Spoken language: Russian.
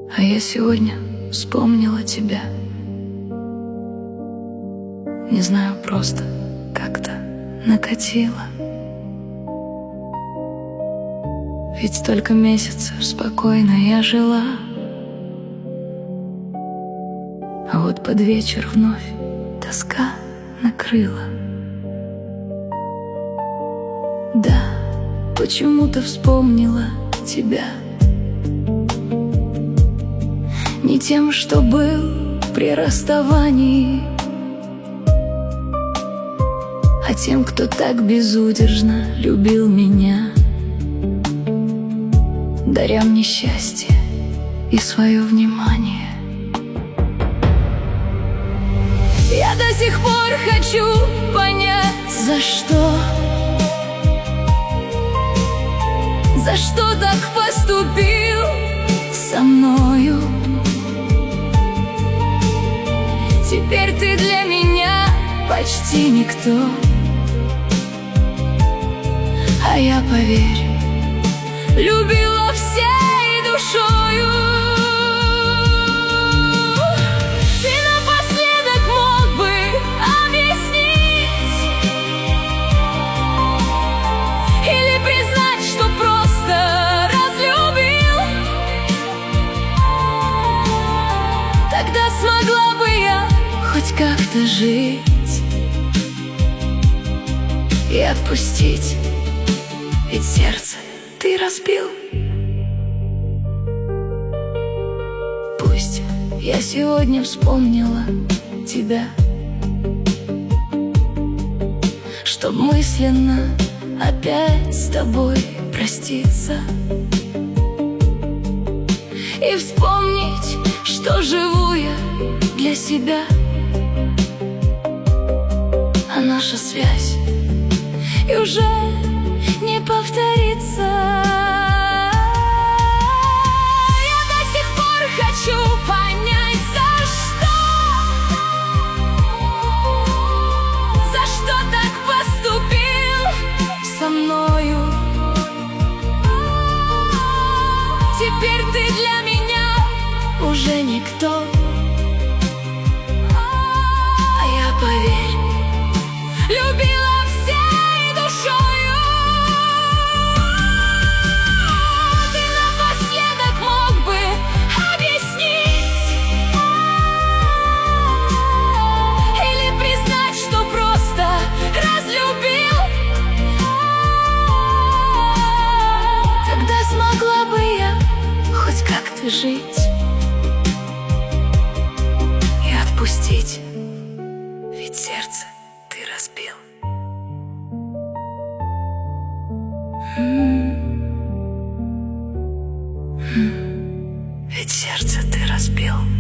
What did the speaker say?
А я сегодня вспомнила тебя. Не знаю, просто как-то накатило. Ведь столько месяцев спокойно я жила, а вот под вечер вновь тоска накрыла. Да, почему-то вспомнила тебя. Не тем, что был при расставании, а тем, кто так безудержно любил меня, даря мне счастье и свое внимание. Я до сих пор хочу понять, за что так поступил со мною. Теперь ты для меня почти никто, а я, поверь, любила всей душою. Ты напоследок мог бы объяснить или признать, что просто разлюбил. Тогда смогла бы я хоть как-то жить и отпустить, ведь сердце ты разбил. Пусть я сегодня вспомнила тебя, чтоб мысленно опять с тобой проститься и вспомнить, что живу я для себя, а наша связь и уже не повторится. Я до сих пор хочу понять, за что так поступил со мною. Теперь ты для меня уже никто, а я, поверь, любила всей душою. Ты напоследок мог бы объяснить или признать, что просто разлюбил. Тогда смогла бы я хоть как-то жить и отпустить, ведь сердце ты разбил. Ведь сердце ты разбил.